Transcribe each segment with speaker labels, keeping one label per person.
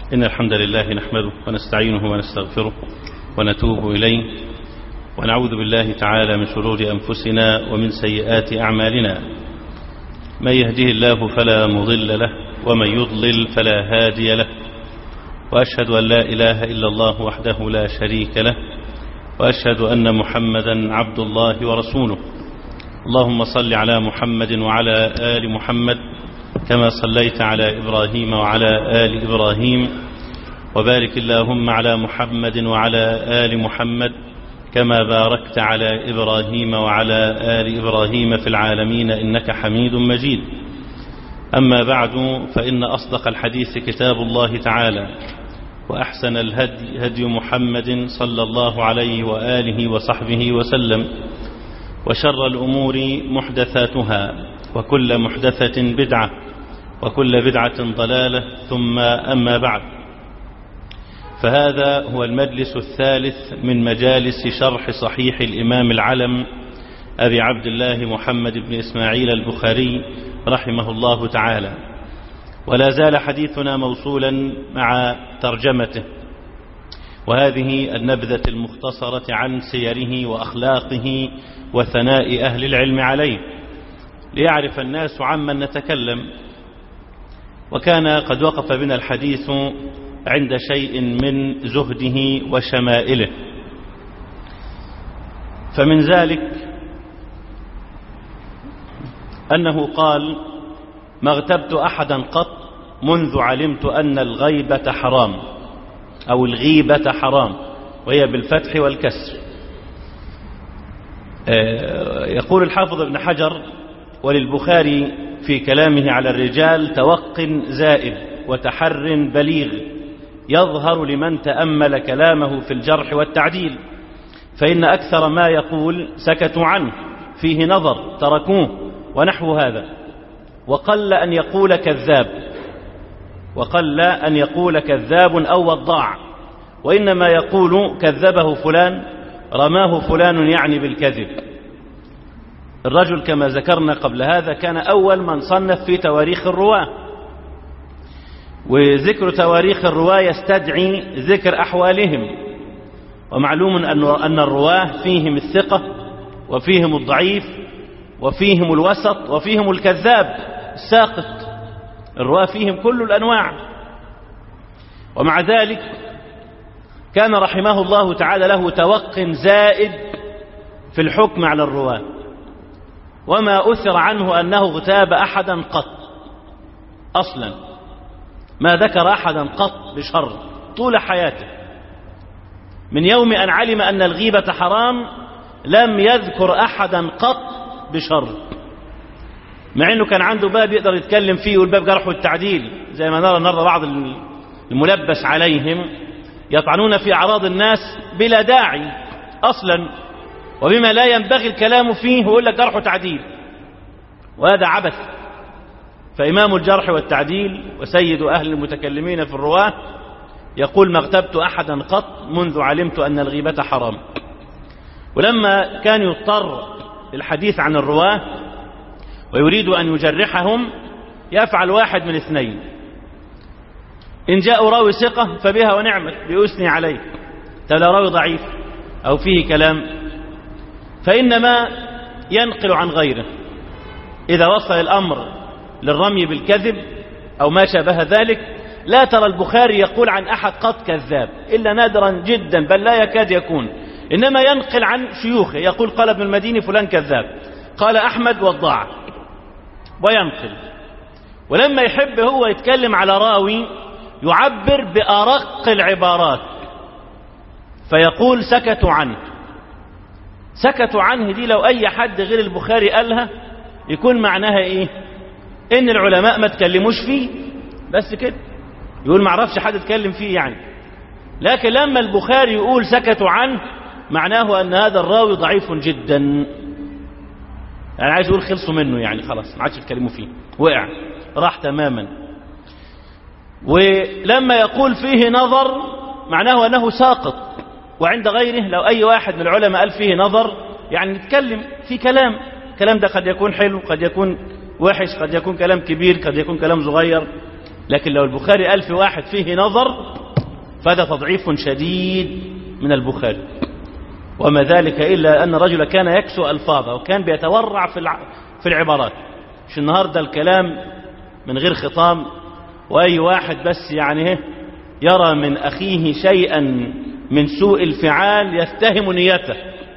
Speaker 1: إن الحمد لله نحمده ونستعينه ونستغفره ونتوب إليه ونعوذ بالله تعالى من شرور أنفسنا ومن سيئات أعمالنا. من يهده الله فلا مضل له ومن يضلل فلا هادي له، وأشهد أن لا إله إلا الله وحده لا شريك له، وأشهد أن محمدا عبد الله ورسوله. اللهم صل على محمد وعلى آل محمد كما صليت على إبراهيم وعلى آل إبراهيم، وبارك اللهم على محمد وعلى آل محمد كما باركت على إبراهيم وعلى آل إبراهيم في العالمين إنك حميد مجيد. أما بعد، فإن أصدق الحديث كتاب الله تعالى، وأحسن الهدي هدي محمد صلى الله عليه وآله وصحبه وسلم، وشر الأمور محدثاتها، وكل محدثة بدعة، وكل بدعة ضلالة، ثم أما بعد، فهذا هو المجلس الثالث من مجالس شرح صحيح الإمام العلم أبي عبد الله محمد بن إسماعيل البخاري رحمه الله تعالى، ولا زال حديثنا موصولا مع ترجمته، وهذه النبذة المختصرة عن سيره وأخلاقه وثناء أهل العلم عليه، ليعرف الناس عمن نتكلم. وكان قد وقف بنا الحديث عند شيء من زهده وشمائله، فمن ذلك أنه قال: ما اغتبت أحدا قط منذ علمت أن الغيبة حرام، أو الغيبة حرام، وهي بالفتح والكسر. يقول الحافظ ابن حجر: وللبخاري في كلامه على الرجال توق زائد وتحر بليغ يظهر لمن تأمل كلامه في الجرح والتعديل، فإن أكثر ما يقول سكتوا عنه، فيه نظر، تركوه، ونحو هذا. وقل أن يقول كذاب أو وضاع، وإنما يقول كذبه فلان، رماه فلان يعني بالكذب. الرجل كما ذكرنا قبل هذا كان أول من صنف في تواريخ الرواة، وذكر تواريخ الرواة يستدعي ذكر أحوالهم، ومعلوم أن الرواة فيهم الثقة وفيهم الضعيف وفيهم الوسط وفيهم الكذاب الساقط. الرواة فيهم كل الأنواع، ومع ذلك كان رحمه الله تعالى له توق زائد في الحكم على الرواة، وما أثر عنه أنه اغتاب أحدا قط، أصلا ما ذكر أحدا قط بشر طول حياته. من يوم أن علم أن الغيبة حرام لم يذكر أحدا قط بشر، مع أنه كان عنده باب يقدر يتكلم فيه، والباب جرح والتعديل، زي ما نرى النهارده بعض الملبس عليهم يطعنون في أعراض الناس بلا داعي أصلا، وبما لا ينبغي الكلام فيه، ويقول لك جرح وتعديل، وهذا عبث. فإمام الجرح والتعديل وسيد أهل المتكلمين في الرواة يقول: ما اغتبت أحدا قط منذ علمت أن الغيبة حرام. ولما كان يضطر الحديث عن الرواة ويريد أن يجرحهم، يفعل واحد من اثنين: إن جاء راوي ثقة فبها ونعمت، بيثني عليه، تلا راوي ضعيف أو فيه كلام، فإنما ينقل عن غيره. إذا وصل الأمر للرمي بالكذب أو ما شابه ذلك، لا ترى البخاري يقول عن أحد قط كذاب إلا نادرا جدا، بل لا يكاد يكون، إنما ينقل عن شيوخه، يقول: قال ابن المديني فلان كذاب، قال أحمد وضاع، وينقل. ولما يحب هو يتكلم على راوي يعبر بأرق العبارات، فيقول: سكتوا عنه. سكتوا عنه دي لو أي حد غير البخاري قالها يكون معناها إيه؟ إن العلماء ما تكلموش فيه، بس كده، يقول ما عرفش حد يتكلم فيه يعني. لكن لما البخاري يقول سكتوا عنه، معناه أن هذا الراوي ضعيف جدا، يعني عايز يقول خلصوا منه، يعني خلاص ما عادش يتكلموا فيه، وقع، راح تماما. ولما يقول فيه نظر، معناه أنه ساقط. وعند غيره لو أي واحد من العلماء قال فيه نظر، يعني نتكلم في كلام ده قد يكون حلو، قد يكون وحش، قد يكون كلام كبير، قد يكون كلام صغير، لكن لو البخاري قال في واحد فيه نظر فهذا تضعيف شديد من البخاري. وما ذلك إلا أن الرجل كان يكسو ألفاظه وكان بيتورع في العبارات. مش النهاردة الكلام من غير خطام، وأي واحد بس يعني يرى من أخيه شيئا من سوء الفعال يتهم نيته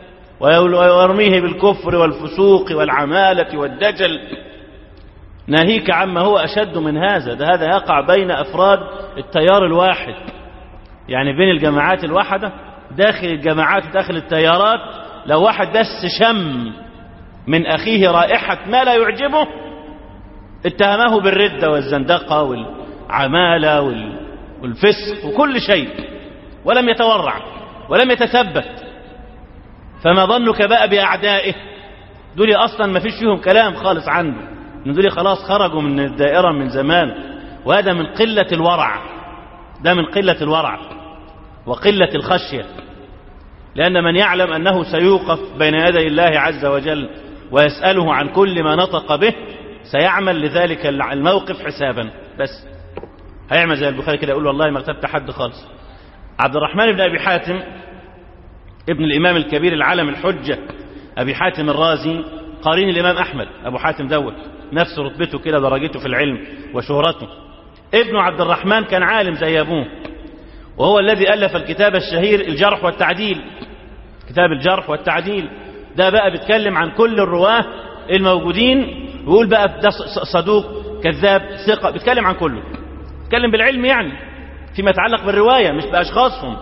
Speaker 1: ويرميه بالكفر والفسوق والعمالة والدجل، ناهيك عما هو أشد من هذا. هذا يقع بين أفراد التيار الواحد، يعني بين الجماعات الواحدة، داخل الجماعات وداخل التيارات. لو واحد بس شم من أخيه رائحة ما لا يعجبه اتهمه بالردة والزندقة والعمالة والفسق وكل شيء، ولم يتورع ولم يتثبت. فما ظنك بقى بأعدائه؟ دول أصلا ما فيش فيهم كلام خالص عنده، إن دول خلاص خرجوا من الدائرة من زمان. وهذا من قلة الورع، ده من قلة الورع وقلة الخشية. لأن من يعلم أنه سيوقف بين يدي الله عز وجل ويسأله عن كل ما نطق به سيعمل لذلك الموقف حسابا، بس هيعمل زي البخاري كده يقول والله ما اغتبت حد خالص. عبد الرحمن بن أبي حاتم ابن الإمام الكبير العالم الحجة أبي حاتم الرازي قارين الإمام أحمد، أبو حاتم دوت نفس رتبته كده درجته في العلم وشهرته. ابن عبد الرحمن كان عالم زي أبوه، وهو الذي ألف الكتاب الشهير الجرح والتعديل. كتاب الجرح والتعديل ده بقى بيتكلم عن كل الرواه الموجودين، ويقول بقى ده صدوق كذاب ثقة، بيتكلم عن كله، بيتكلم بالعلم يعني فيما يتعلق بالرواية مش بأشخاصهم.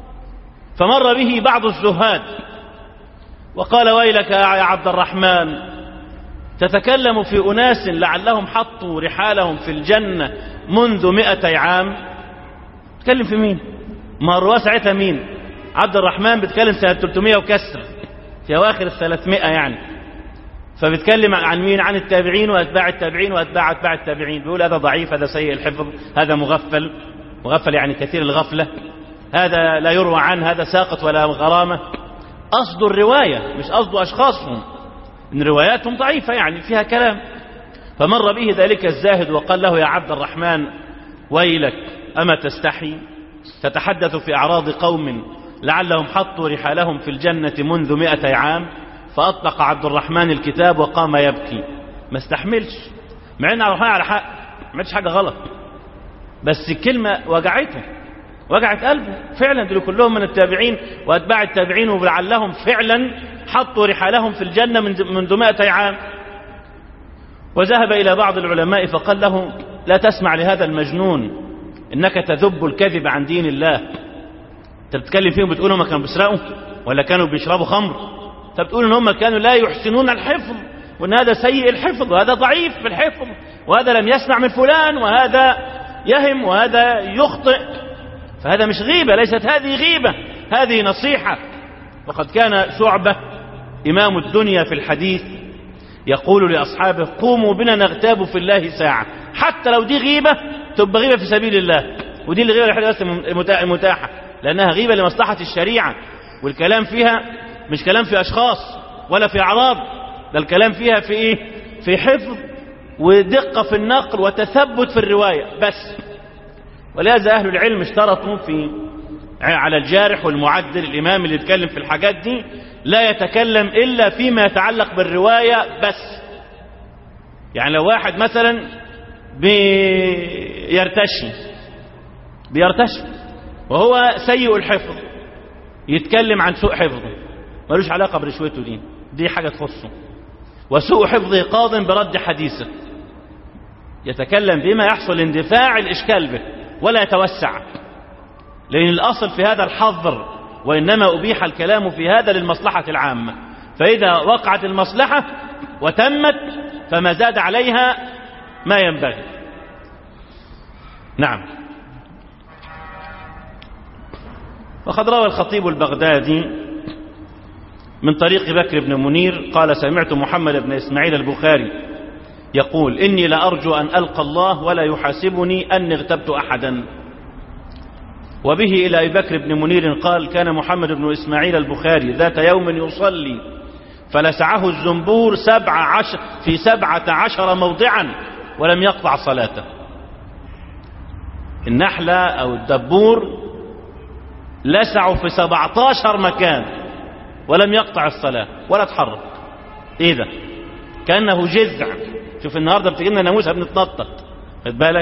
Speaker 1: فمر به بعض الزهاد وقال ويلك يا عبد الرحمن تتكلم في أناس لعلهم حطوا رحالهم في الجنة منذ 200 عام. تتكلم في مين؟ ما الرواه ساعتها مين؟ عبد الرحمن بيتكلم سنة 300 وكسر، في أواخر 300 يعني. فبيتكلم عن مين؟ عن التابعين وأتباع التابعين وأتباع أتباع التابعين. بيقول هذا ضعيف، هذا سيء الحفظ، هذا مغفل يعني كثير الغفلة، هذا لا يروى عنه، هذا ساقط ولا غرامة. قصد الرواية مش قصد أشخاصهم، إن رواياتهم ضعيفة يعني فيها كلام. فمر به ذلك الزاهد وقال له يا عبد الرحمن ويلك أما تستحي تتحدث في أعراض قوم لعلهم حطوا رحالهم في الجنة منذ 200 عام. فأطلق عبد الرحمن الكتاب وقام يبكي، ما استحملش، مع أن عبد الرحمن على حق، ما عملش حاجة غلط، بس الكلمة وجعته، وجعت قلبه. فعلا دول كلهم من التابعين وأتباع التابعين، ولعلهم فعلا حطوا رحالهم في الجنة منذ 200 عام. وذهب إلى بعض العلماء فقال له لا تسمع لهذا المجنون، إنك تذب الكذب عن دين الله. أنت بتتكلم فيهم بتقول هم كانوا بيسرقوا ولا كانوا بيشربوا خمر؟ أنت بتقول إن هم كانوا لا يحسنون الحفظ، وإن هذا سيء الحفظ، وهذا ضعيف في الحفظ، وهذا لم يسمع من فلان، وهذا يهم، وهذا يخطئ. فهذا مش غيبة، ليست هذه غيبة، هذه نصيحة. وقد كان شعبة إمام الدنيا في الحديث يقول لأصحابه قوموا بنا نغتاب في الله ساعة، حتى لو دي غيبة تبقى غيبة في سبيل الله. ودي الغيبة الحديثة المتاحة، لأنها غيبة لمصلحة الشريعة، والكلام فيها مش كلام في أشخاص ولا في أعراض، ده الكلام فيها في إيه؟ في حفظ ودقة في النقل وتثبت في الرواية بس. ولهذا أهل العلم اشترطوا على الجارح والمعدل، الإمام اللي يتكلم في الحاجات دي لا يتكلم إلا فيما يتعلق بالرواية بس. يعني لو واحد مثلا بيرتشي وهو سيء الحفظ، يتكلم عن سوء حفظه، ملوش علاقة برشوته، دي حاجة تخصه، وسوء حفظه قاض برد حديثه، يتكلم بما يحصل اندفاع الإشكال به ولا يتوسع، لأن الأصل في هذا الحظر، وإنما أبيح الكلام في هذا للمصلحة العامة. فإذا وقعت المصلحة وتمت فما زاد عليها ما ينبغي. نعم. وقد روى الخطيب البغدادي من طريق بكر بن منير قال سمعت محمد بن إسماعيل البخاري يقول إني لأرجو أن ألقى الله ولا يحاسبني أني اغتبت أحدا. وبه إلى أبي بكر بن منير قال كان محمد بن إسماعيل البخاري ذات يوم يصلي فلسعه الزنبور في 17 موضعا ولم يقطع صلاته. النحلة أو الدبور لسعوا في 17 مكان ولم يقطع الصلاة ولا تحرك. ايه ده؟ كأنه جذع. شوف النهاردة بتجي لنا ناموسة بنتنطط، خد بالك؟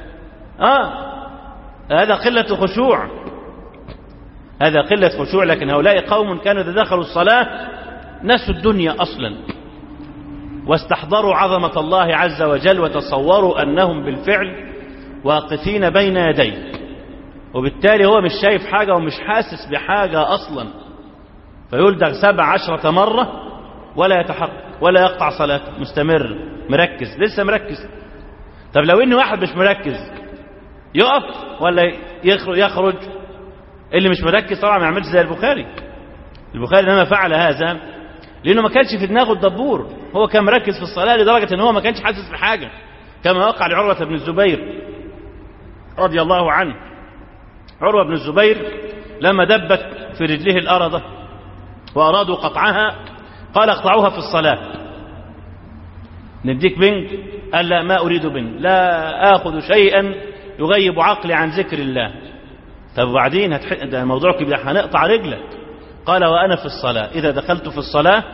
Speaker 1: هذا قلة خشوع، هذا قلة خشوع. لكن هؤلاء قوم كانوا إذا دخلوا الصلاة نسوا الدنيا أصلا واستحضروا عظمة الله عز وجل وتصوروا أنهم بالفعل واقفين بين يديه، وبالتالي هو مش شايف حاجة ومش حاسس بحاجة أصلا، فيلدغ 17 مرة ولا يتحرك ولا يقطع صلاته، مستمر مركز، لسه مركز. طب لو إن واحد مش مركز يقف ولا يخرج؟ اللي مش مركز طبعا ما يعملش زي البخاري. البخاري لما فعل هذا لأنه ما كانش في دماغه الدبور، هو كان مركز في الصلاة لدرجة أنه ما كانش حاسس بحاجة، كما وقع لعروة بن الزبير رضي الله عنه. عروة بن الزبير لما دبت في رجله الأرضة وأرادوا قطعها قال اقطعوها في الصلاة. نديك بنج؟ قال لا، ما أريد بنج، لا آخذ شيئا يغيب عقلي عن ذكر الله. طب وبعدين ده موضوع كبير، هنقطع رجلك. قال وأنا في الصلاة، إذا دخلت في الصلاة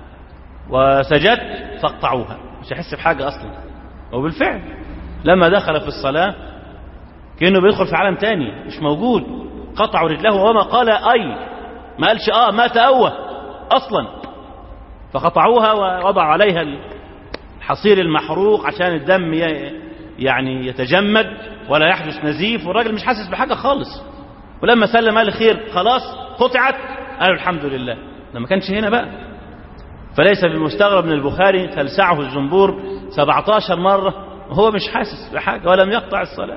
Speaker 1: وسجدت فاقطعوها، مش هيحس بحاجة أصلا. وبالفعل لما دخل في الصلاة كأنه بيدخل في عالم تاني مش موجود، قطعوا رجله وما قال أي، ما قالش ما تأوه أصلا، فقطعوها ووضعوا عليها الحصير المحروق عشان الدم يعني يتجمد ولا يحدث نزيف، والراجل مش حاسس بحاجة خالص. ولما سلم قال خير خلاص قطعت، قالوا الحمد لله. لما كانش هنا بقى، فليس بالمستغرب من البخاري تلسعه الزنبور 17 مرة وهو مش حاسس بحاجة ولم يقطع الصلاة.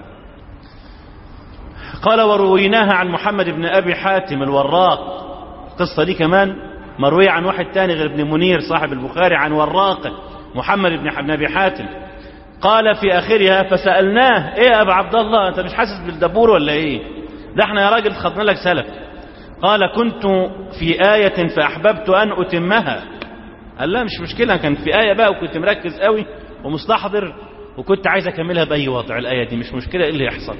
Speaker 1: قال ورويناها عن محمد بن أبي حاتم الوراق، القصة دي كمان مروية عن واحد تاني غير ابن منير صاحب البخاري عن وراقه محمد بن أبي حاتم. قال في آخرها فسألناه ايه يا أبا عبد الله، انت مش حاسس بالدبور ولا ايه؟ ده احنا يا راجل خدنا لك سلف. قال كنت في آية فأحببت أن أتمها. قال لا مش مشكلة، كان في آية بقى وكنت مركز قوي ومستحضر وكنت عايز أكملها بأي وضع، الآية دي مش مشكلة، إيه اللي يحصل.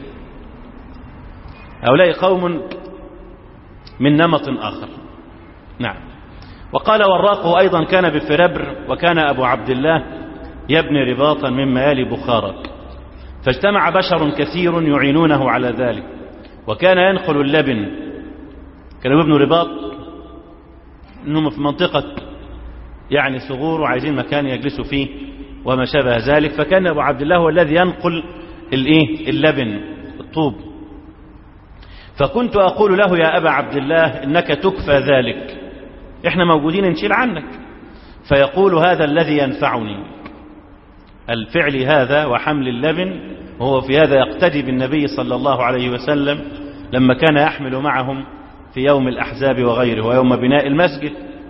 Speaker 1: هؤلاء قوم من نمط آخر. نعم. وقال وراقه أيضا كان بفربر، وكان أبو عبد الله يبني رباطا من ميال بخارى، فاجتمع بشر كثير يعينونه على ذلك، وكان ينقل اللبن. كانوا يبنوا رباط انهم في منطقة يعني ثغور وعايزين مكان يجلسوا فيه وما شابه ذلك، فكان أبو عبد الله هو الذي ينقل اللبن الطوب. فكنت أقول له يا أبا عبد الله إنك تكفى ذلك، إحنا موجودين نشيل عنك. فيقول هذا الذي ينفعني، الفعل هذا وحمل اللبن، وهو في هذا يقتدي بالنبي صلى الله عليه وسلم لما كان يحمل معهم في يوم الأحزاب وغيره ويوم بناء المسجد،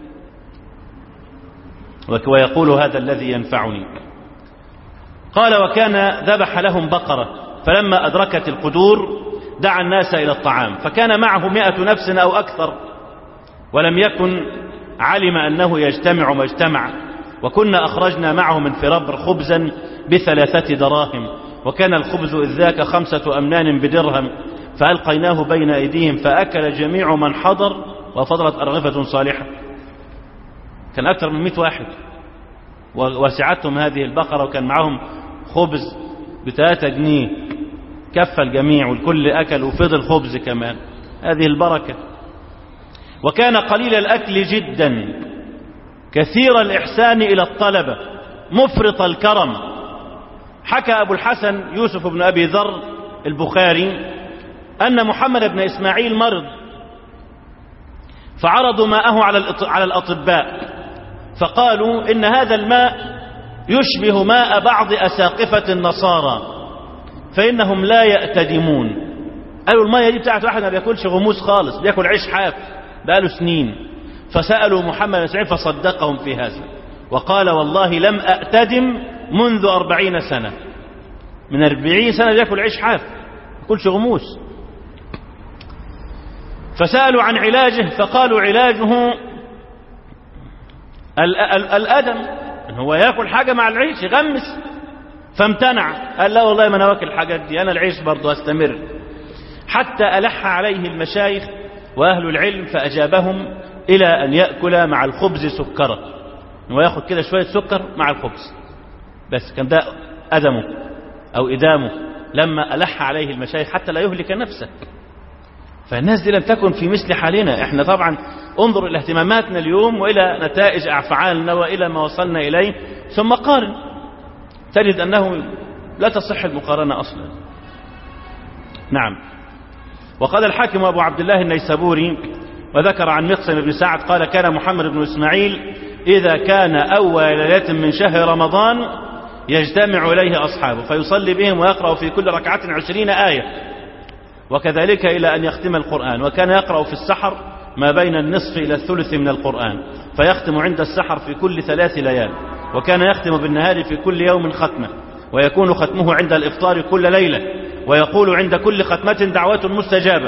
Speaker 1: ويقول هذا الذي ينفعني. قال وكان ذبح لهم بقرة، فلما أدركت القدور دعا الناس إلى الطعام، فكان معه 100 نفس أو أكثر، ولم يكن علم أنه يجتمع ما اجتمع. وكنا أخرجنا معه من فربر خبزا ب3 دراهم، وكان الخبز إذ ذاك 5 أمنان بدرهم، فألقيناه بين أيديهم فأكل جميع من حضر وفضلت أرغفة صالحة. كان أكثر من 100 واحد وسعتهم هذه البقرة، وكان معهم خبز ب3 جنيه، كف الجميع والكل أكل وفضل خبز كمان. هذه البركة. وكان قليل الأكل جدا، كثير الإحسان إلى الطلبة، مفرط الكرم. حكى أبو الحسن يوسف بن أبي ذر البخاري أن محمد بن إسماعيل مرض، فعرضوا ماءه على الأطباء، فقالوا إن هذا الماء يشبه ماء بعض أساقفة النصارى فإنهم لا يأتدمون. قالوا الماء دي بتاعت واحد ما بياكلش غموس خالص، بياكل عيش حاف بقاله سنين. فسألوا محمد بن إسماعيل فصدقهم في هذا، وقال والله لم أأتدم منذ 40 سنة، من 40 سنة بياكل عيش حاف ما بياكلش غموس. فسألوا عن علاجه فقالوا علاجه الأدم، إن هو يأكل حاجة مع العيش يغمس فامتنع، قال لا والله ما انا واكل الحاجات دي، انا العيش برضه هستمر. حتى ألح عليه المشايخ وأهل العلم فأجابهم إلى أن يأكل مع الخبز سكرا، ويأخذ كده شوية سكر مع الخبز بس. كان ده أدمه أو إدامه لما ألح عليه المشايخ حتى لا يهلك نفسه. فالناس دي لم تكن في مثل حالنا. احنا طبعا انظر إلى اهتماماتنا اليوم وإلى نتائج أفعالنا وإلى ما وصلنا إليه، ثم قارن تجد أنه لا تصح المقارنة أصلا. نعم. وقال الحاكم أبو عبد الله النيسابوري وذكر عن مقسم بن سعد قال كان محمد بن إسماعيل إذا كان أول ليلة من شهر رمضان يجتمع إليه أصحابه فيصلي بهم ويقرأ في كل ركعة 20 آية، وكذلك إلى أن يختم القرآن. وكان يقرأ في السحر ما بين النصف إلى الثلث من القرآن، فيختم عند السحر في كل 3 ليال، وكان يختم بالنهار في كل يوم ختمة، ويكون ختمه عند الإفطار كل ليلة، ويقول عند كل ختمة دعوة مستجابة.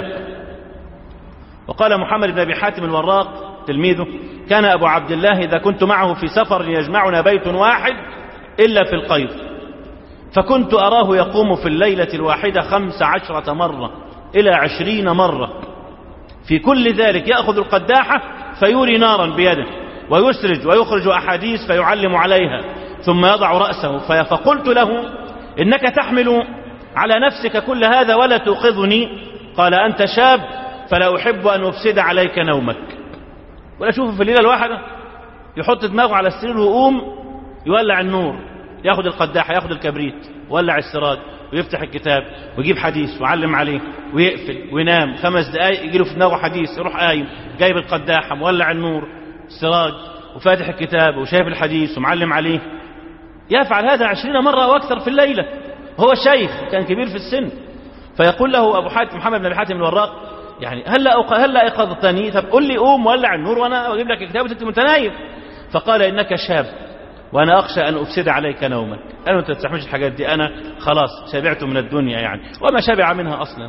Speaker 1: وقال محمد بن أبي حاتم الوراق تلميذه كان أبو عبد الله إذا كنت معه في سفر يجمعنا بيت واحد إلا في القيض، فكنت أراه يقوم في الليلة الواحدة 15 مرة إلى 20 مرة، في كل ذلك يأخذ القداحة فيوري نارا بيده ويسرج ويخرج أحاديث فيعلم عليها ثم يضع رأسه. فقلت له إنك تحمل على نفسك كل هذا ولا توقظني؟ قال أنت شاب فلا أحب أن أفسد عليك نومك. ولا شوفه في الليلة الواحدة يحط دماغه على السرير ويقوم يولع النور، ياخد القداحة ياخد الكبريت ويولع السراج ويفتح الكتاب ويجيب حديث ويعلم عليه ويقفل وينام 5 دقايق يجي له في دماغه حديث يروح قايم جايب القداحة مولع النور السراج وفاتح الكتاب وشايف الحديث ومعلم عليه. يفعل هذا 20 مرة واكثر في الليلة. هو شيخ كان كبير في السن. فيقول له أبو حاتم محمد بن أبي حاتم الوراق يعني هلا أيقظتني؟ طب قل لي قوم ولع النور وأنا أجيب لك الكتاب وأنت متنايم. فقال إنك شاب وأنا أخشى أن أفسد عليك نومك. أنا أنت تستحملش الحاجات دي، أنا خلاص شبعت من الدنيا يعني، وما شبع منها أصلا،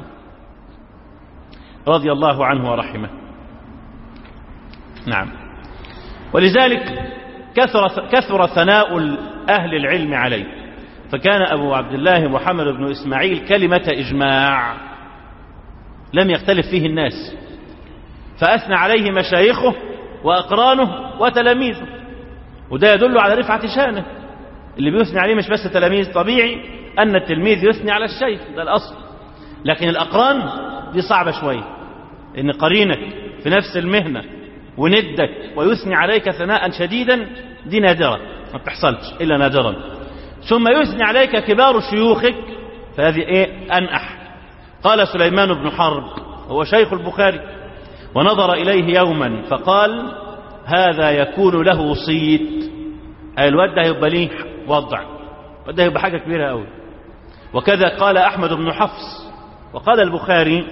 Speaker 1: رضي الله عنه ورحمه. نعم. ولذلك كثر ثناء أهل العلم عليه، فكان أبو عبد الله محمد بن إسماعيل كلمة إجماع لم يختلف فيه الناس، فأثنى عليه مشايخه وأقرانه وتلاميذه، وده يدل على رفعة شانه. اللي بيثني عليه مش بس تلاميذ، طبيعي أن التلميذ يثني على الشيخ، ده الأصل، لكن الأقران دي صعبة شوية، إن قرينك في نفس المهنة وندك ويثني عليك ثناء شديدا دي نادرة، ما بتحصلش إلا نادرا. ثم يثني عليك كبار شيوخك فهذه أنأح. قال سليمان بن حرب هو شيخ البخاري ونظر إليه يوما فقال هذا يكون له صيت، أي الواد ده هيبقى ليه وضع، الواد ده هيبقى حاجة كبيرة أوي. وكذا قال أحمد بن حفص. وقال البخاري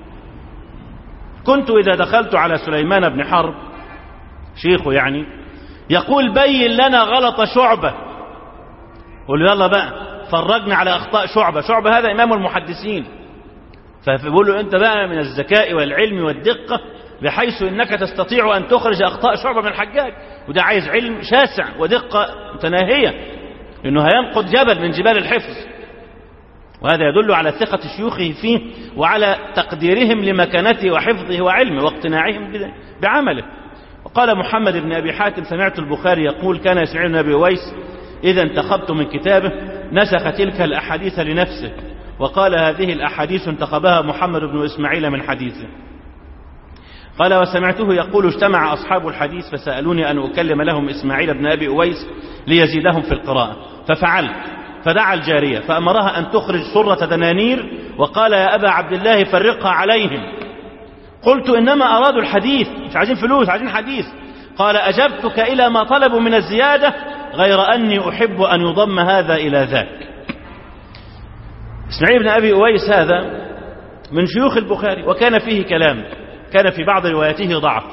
Speaker 1: كنت إذا دخلت على سليمان بن حرب شيخه يعني يقول بين لنا غلط شعبة، قول يلا بقى فرجنا على أخطاء شعبة. شعبة هذا إمام المحدثين، فبيقول له أنت بقى من الذكاء والعلم والدقة بحيث إنك تستطيع أن تخرج أخطاء شعبة من الحجاج، وده عايز علم شاسع ودقة متناهية، لأنه هينقض جبل من جبال الحفظ. وهذا يدل على ثقة شيوخه فيه وعلى تقديرهم لمكانته وحفظه وعلمه واقتناعهم بعمله. وقال محمد بن أبي حاتم سمعت البخاري يقول كان يسمع بن أبي أويس إذا انتخبت من كتابه نسخ تلك الأحاديث لنفسه، وقال هذه الأحاديث انتخبها محمد بن إسماعيل من حديثه. قال وسمعته يقول اجتمع أصحاب الحديث فسألوني أن أكلم لهم إسماعيل بن أبي أويس ليزيدهم في القراءة، ففعلت، فدعا الجارية فأمرها أن تخرج صرة دنانير وقال يا أبا عبد الله فرقها عليهم. قلت إنما أرادوا الحديث، مش عايزين فلوس، عايزين حديث. قال أجبتك إلى ما طلبوا من الزيادة غير أني أحب أن يضم هذا إلى ذاك. إسماعيل بن أبي أويس هذا من شيوخ البخاري وكان فيه كلام، كان في بعض رواياته ضعف،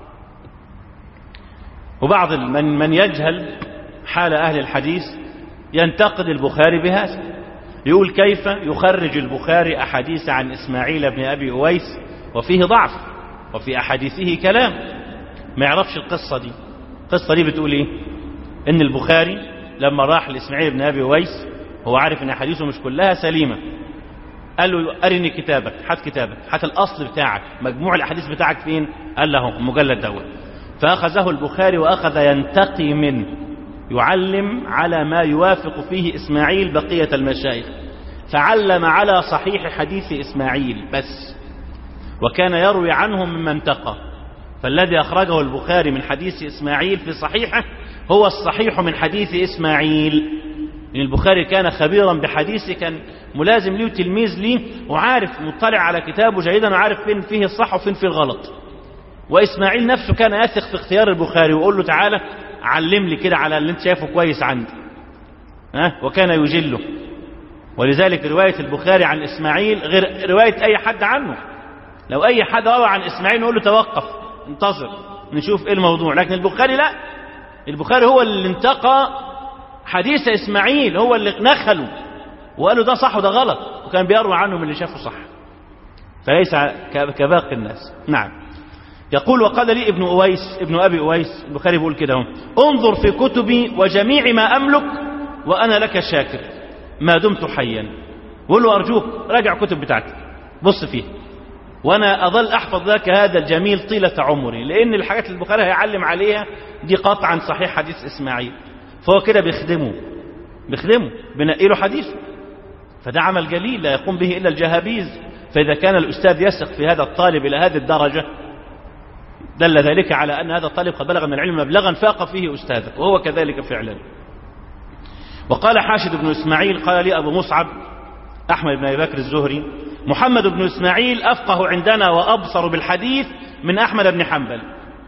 Speaker 1: وبعض من يجهل حال أهل الحديث ينتقد البخاري بهذا، يقول كيف يخرج البخاري أحاديث عن إسماعيل بن أبي أويس وفيه ضعف وفي أحاديثه كلام، ما يعرفش القصة دي. القصة دي بتقول إيه؟ إن البخاري لما راح لإسماعيل بن أبي أويس هو عارف ان حديثه مش كلها سليمة. قال له أرني كتابك، هات كتابك، هات الأصل بتاعك، مجموع الأحاديث بتاعك فين؟ قال له المجلد دوت. فأخذه البخاري وأخذ ينتقي منه، يعلم على ما يوافق فيه إسماعيل بقية المشايخ، فعلم على صحيح حديث إسماعيل بس، وكان يروي عنه مما انتقى. فالذي أخرجه البخاري من حديث إسماعيل في صحيحه هو الصحيح من حديث إسماعيل. لأن البخاري كان خبيرا بحديثه، كان ملازم ليه وتلميذ ليه، وعارف مطلع على كتابه جيدا، وعارف فين فيه الصح وفين فيه الغلط. وإسماعيل نفسه كان يثق في اختيار البخاري ويقول له تعالى علم لي كده على اللي انت شايفه كويس عندي، وكان يجله. ولذلك رواية البخاري عن إسماعيل غير رواية أي حد عنه. لو أي حد روى عن إسماعيل نقول له توقف انتظر نشوف إيه الموضوع، لكن البخاري لا، البخاري هو اللي انتقى حديث إسماعيل، هو اللي نخله وقال له ده صح وده غلط، وكان بيروي عنه من اللي شافه صح، فليس كباقي الناس. نعم. يقول وقال لي ابن أبي أويس، البخاري بيقول كده هم: انظر في كتبي وجميع ما أملك وأنا لك شاكر ما دمت حيا. بقول له أرجوك راجع كتب بتاعتي بص فيه، وأنا أظل أحفظ لك هذا الجميل طيلة عمري، لأن الحاجات اللي البخاري هيعلم عليها دي قطعا صحيح حديث إسماعيل، فهو كده بيخدمه بنقي له حديثه. فده عمل جليل لا يقوم به إلا الجهابيز. فإذا كان الأستاذ يثق في هذا الطالب إلى هذه الدرجة دل ذلك على أن هذا الطالب قد بلغ من العلم مبلغا فاق فيه أستاذه، وهو كذلك فعلا. وقال حاشد بن إسماعيل قال لي أبو مصعب أحمد بن أبي بكر الزهري: محمد بن إسماعيل أفقه عندنا وأبصر بالحديث من أحمد بن حنبل.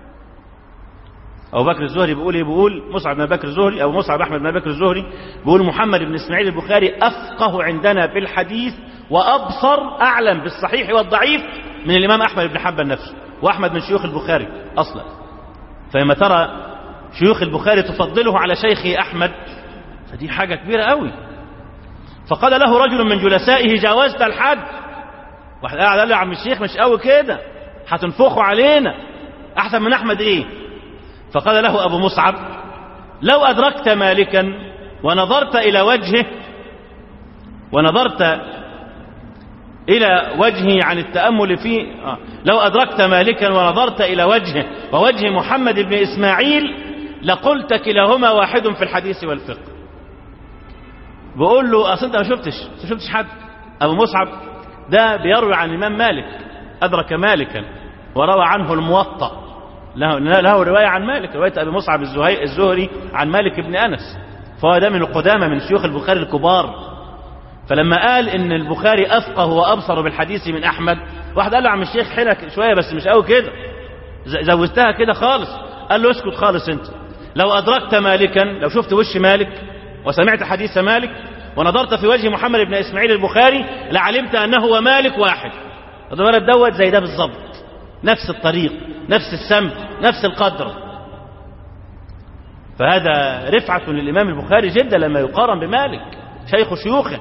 Speaker 1: أبو بكر الزهري بيقول إيه؟ بيقول مصعب بن بكر الزهري، أو مصعب أحمد بن بكر الزهري بيقول محمد بن إسماعيل البخاري أفقه عندنا بالحديث وأبصر أعلم بالصحيح والضعيف من الإمام أحمد بن حنبل نفسه، وأحمد من شيوخ البخاري أصلا. فلما ترى شيوخ البخاري تفضله على شيخه أحمد فدي حاجة كبيرة قوي. فقال له رجل من جلسائه: جاوزت الحد. واحد قاعد قال له: يا عم الشيخ مش قوي كده، هتنفخوا علينا، أحسن من أحمد إيه؟ فقال له أبو مصعب: لو أدركت مالكا ونظرت إلى وجهه عن التأمل فيه، لو أدركت مالكا ونظرت إلى وجهه ووجه محمد بن إسماعيل لقلت كلاهما واحد في الحديث والفقه. بقول له: أصل أنت ما شفتش حد. أبو مصعب ده بيروي عن الإمام مالك، أدرك مالكا وروى عنه الموطأ، له رواية عن مالك، رواية أبي مصعب الزهري عن مالك بن أنس، فهو ده من القدامى من شيوخ البخاري الكبار. فلما قال إن البخاري أفقه وأبصر بالحديث من أحمد، واحد قال له: عم الشيخ حيلك شوية بس مش قوي كده، زودتها كده خالص. قال له: اسكت خالص أنت، لو أدركت مالكا، لو شفت وش مالك وسمعت حديث مالك ونظرت في وجه محمد بن إسماعيل البخاري لعلمت أنه ومالك واحد. الولد دوت زي ده بالظبط، نفس الطريق، نفس السمت، نفس القدر. فهذا رفعة للإمام البخاري جدا لما يقارن بمالك شيخ شيوخه.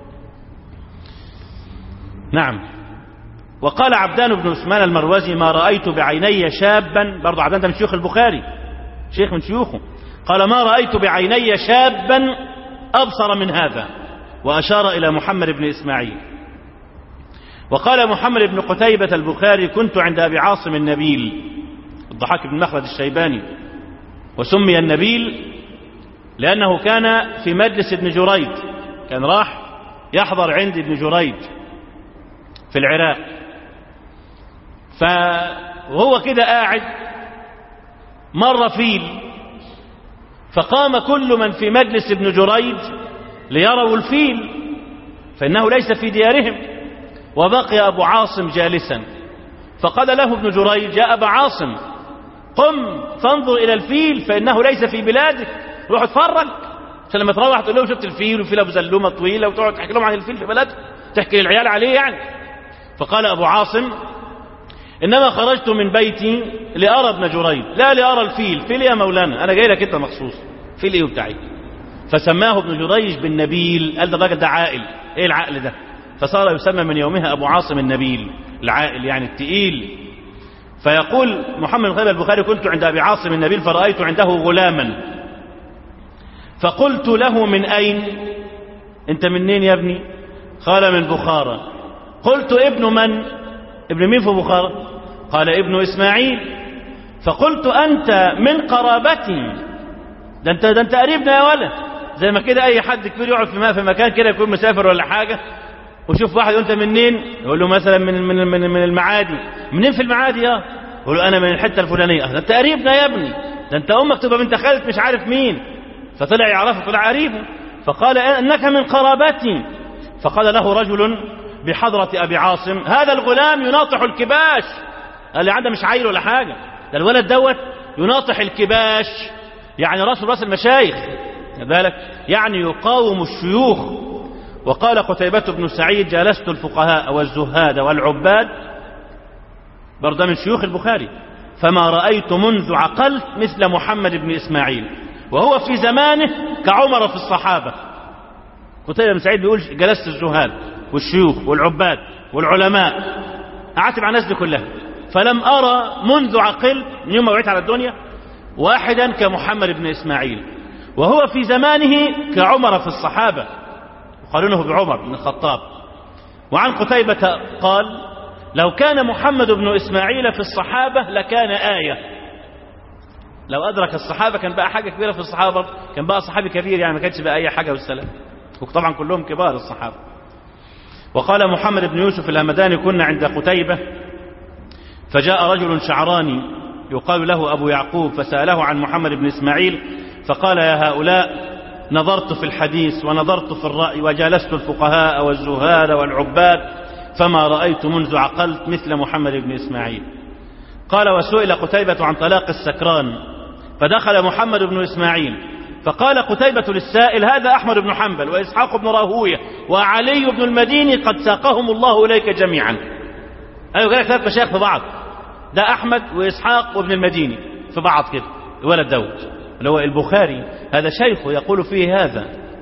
Speaker 1: نعم. وقال عبدان بن عثمان المروزي: ما رأيت بعيني شابا، برضو عبدان ده من شيوخ البخاري، شيخ من شيوخه، قال: ما رأيت بعيني شابا أبصر من هذا، وأشار إلى محمد بن إسماعيل. وقال محمد بن قتيبة البخاري: كنت عند أبي عاصم النبيل، الضحاك بن مخلد الشيباني، وسمي النبيل لأنه كان في مجلس ابن جريج، كان راح يحضر عند ابن جريج في العراق. فهو كده قاعد مر فيل، فقام كل من في مجلس ابن جريج ليروا الفيل، فإنه ليس في ديارهم، وبقي أبو عاصم جالسا. فقال له ابن جريج: يا أبا عاصم، قم فانظر إلى الفيل فإنه ليس في بلادك، روح اتفرج، عشان لما تروح تقول لهم شفت الفيل، والفيل أبو زلومة طويلة، وتقعد تحكي لهم عن الفيل في بلدك، تحكي للعيال عليه يعني. فقال أبو عاصم: إنما خرجت من بيتي لأرى ابن جريج، لا لأرى الفيل. فيل يا مولانا، أنا جاي لك أنت مخصوص، فيل إيه بتاعي؟ فسماه ابن جريج بالنبيل، قال ده الراجل ده عاقل. إيه العقل ده؟ فصار يسمى من يومها أبو عاصم النبيل، العاقل يعني التقيل. فيقول محمد بن البخاري: كنت عند أبي عاصم النبيل فرأيت عنده غلاما، فقلت له: من أين؟ أنت منين يا ابني؟ قال من بخارى. قلت ابن من؟ ابن مين في بخارى؟ قال ابن إسماعيل. فقلت أنت من قرابتي، ده أنت قريبنا يا ولد. زي ما كده أي حد كبير يقعد في مكان كده يكون مسافر ولا حاجة وشوف واحد يقول أنت منين؟ يقول له مثلا من المعادي. منين في المعادي يا؟ يقول له أنا من الحتة الفلانية. ده أنت قريبنا يا ابني، ده أنت أمك تبقى بنت خالة مش عارف مين. فطلع يعرفه، طلع قريبه. فقال إنك من قرابتي. فقال له رجل بحضرة أبي عاصم هذا الغلام يناطح الكباش. قال لي عنده مش عيل ولا حاجة، ده الولد دوت يناطح الكباش، يعني راس المشايخ ذلك، يعني يقاوم الشيوخ. وقال قتيبة بن سعيد جالست الفقهاء والزهاد والعباد، برضه من شيوخ البخاري، فما رأيت منذ عقلت مثل محمد بن إسماعيل وهو في زمانه كعمر في الصحابة. قتيبة بن سعيد بيقول جلست الزهاد والشيوخ والعباد والعلماء، قعدت مع الناس دي كلها، فلم أرى منذ عقلت من يوم ما وعيت على الدنيا واحدا كمحمد بن إسماعيل وهو في زمانه كعمر في الصحابة، يقارنه بعمر بن الخطاب. وعن قتيبة قال لو كان محمد بن إسماعيل في الصحابة لكان آية. لو أدرك الصحابة كان بقى حاجة كبيرة في الصحابة، كان بقى صحابي كبير، يعني ما كانش بقى أي حاجة والسلام، وطبعا كلهم كبار الصحابة. وقال محمد بن يوسف الهمداني كنا عند قتيبة فجاء رجل شعراني يقال له أبو يعقوب فسأله عن محمد بن إسماعيل فقال يا هؤلاء نظرت في الحديث ونظرت في الرأي وجالست الفقهاء والزهاد والعباد فما رأيت منذ عقلت مثل محمد بن إسماعيل. قال وسئل قتيبة عن طلاق السكران فدخل محمد بن إسماعيل فقال قتيبة للسائل هذا أحمد بن حنبل وإسحاق بن راهوية وعلي بن المديني قد ساقهم الله إليك جميعا. أيوة قال لك ثلاث مشايخ في بعض، ده أحمد وإسحاق وابن المديني في بعض كده، الولد داود اللي هو البخاري هذا شيخه يقول فيه هذا.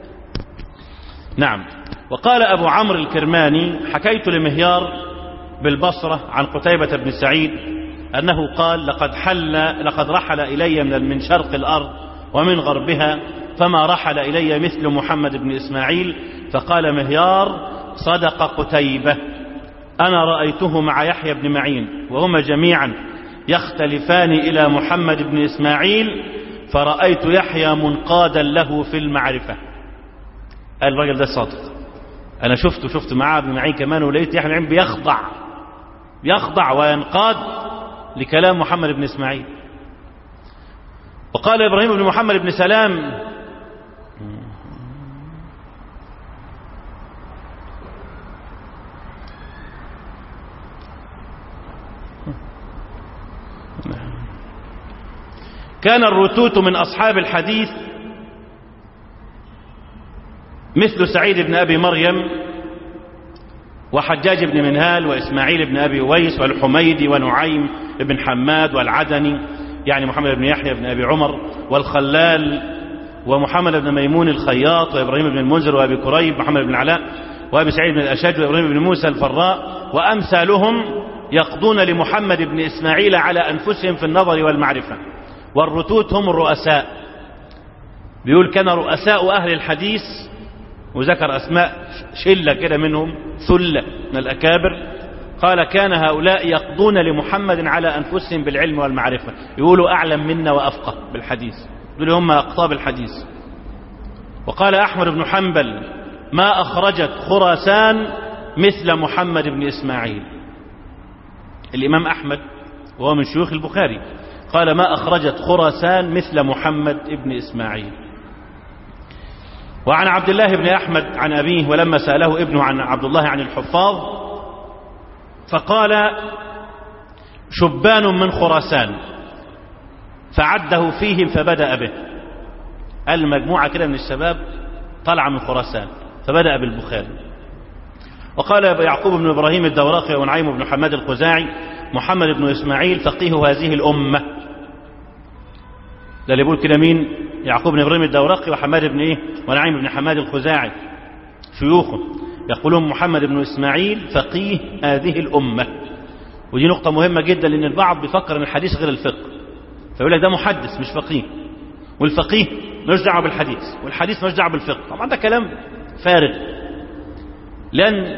Speaker 1: نعم. وقال أبو عمرو الكرماني حكيت لمهيار بالبصرة عن قتيبة بن سعيد أنه قال لقد رحل إلي من شرق الأرض ومن غربها فما رحل إلي مثل محمد بن إسماعيل. فقال مهيار صدق قتيبة، أنا رأيته مع يحيى بن معين وهما جميعا يختلفان إلى محمد بن إسماعيل فرأيت يحيى منقادا له في المعرفة. الرجل ده صادق، أنا شفت معاه ابن معين كمان، ولقيت يحيى بن معين بيخضع وينقاد لكلام محمد بن إسماعيل. وقال إبراهيم بن محمد بن سلام كان الرتوت من أصحاب الحديث مثل سعيد بن أبي مريم وحجاج بن منهال وإسماعيل بن أبي ويس والحميدي ونعيم بن حماد والعدني يعني محمد بن يحيى بن أبي عمر والخلال ومحمد بن ميمون الخياط وإبراهيم بن المنذر وأبي كريب محمد بن علاء وأبي سعيد بن الأشج وإبراهيم بن موسى الفراء وأمثالهم يقضون لمحمد بن إسماعيل على أنفسهم في النظر والمعرفة. والرتوت هم الرؤساء، بيقول كان رؤساء أهل الحديث وذكر أسماء شلة كده منهم ثلة من الأكابر، قال كان هؤلاء يقضون لمحمد على أنفسهم بالعلم والمعرفة، يقولوا أعلم منا وأفقه بالحديث، دول هم أقطاب الحديث. وقال أحمد بن حنبل ما أخرجت خراسان مثل محمد بن إسماعيل. الإمام أحمد وهو من شيوخ البخاري قال ما أخرجت خراسان مثل محمد بن إسماعيل. وعن عبد الله بن أحمد عن أبيه ولما سأله ابنه عن عبد الله عن الحفاظ فقال شبان من خراسان فعده فيهم فبدأ به. المجموعة كده من الشباب طلع من خراسان فبدأ بالبخاري. وقال يعقوب بن إبراهيم الدوراقي ونعيم بن حماد الخزاعي محمد بن إسماعيل فقيه هذه الأمة. ده اللي يقول كده مين؟ يعقوب بن إبراهيم الدوراقي وحماد بن ونعيم بن حماد الخزاعي شيوخه يقولون محمد بن إسماعيل فقيه هذه الأمة. ودي نقطة مهمة جدا لأن البعض بيفكر أن الحديث غير الفقه، فيقول لك ده محدث مش فقيه، والفقيه مش دعوه بالحديث والحديث مش دعوه بالفقه. طبعا ده كلام فارغ، لأن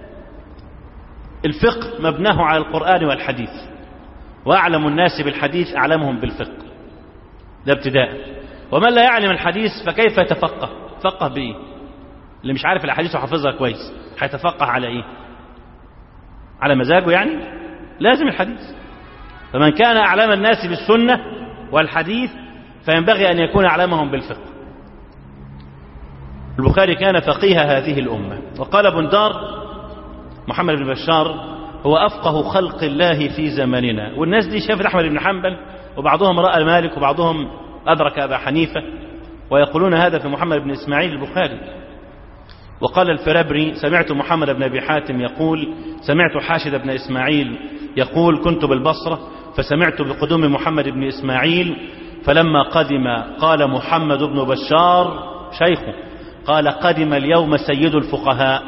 Speaker 1: الفقه مبناه على القرآن والحديث، وأعلم الناس بالحديث أعلمهم بالفقه، ده ابتداء. ومن لا يعلم الحديث فكيف يتفقه؟ فقه بإيه؟ اللي مش عارف الحديث وحافظها كويس هيتفقه على إيه؟ على مزاجه يعني؟ لازم الحديث. فمن كان أعلم الناس بالسنة والحديث فينبغي أن يكون أعلمهم بالفقه. البخاري كان فقيه هذه الأمة. وقال بندار محمد بن بشار هو أفقه خلق الله في زماننا. والناس دي شافت أحمد بن حنبل، وبعضهم رأى مالك، وبعضهم أدرك أبا حنيفة، ويقولون هذا في محمد بن إسماعيل البخاري. وقال الفرابري سمعت محمد بن أبي حاتم يقول سمعت حاشد بن إسماعيل يقول كنت بالبصرة فسمعت بقدوم محمد بن إسماعيل، فلما قدم قال محمد بن بشار شيخه قال قدم اليوم سيد الفقهاء.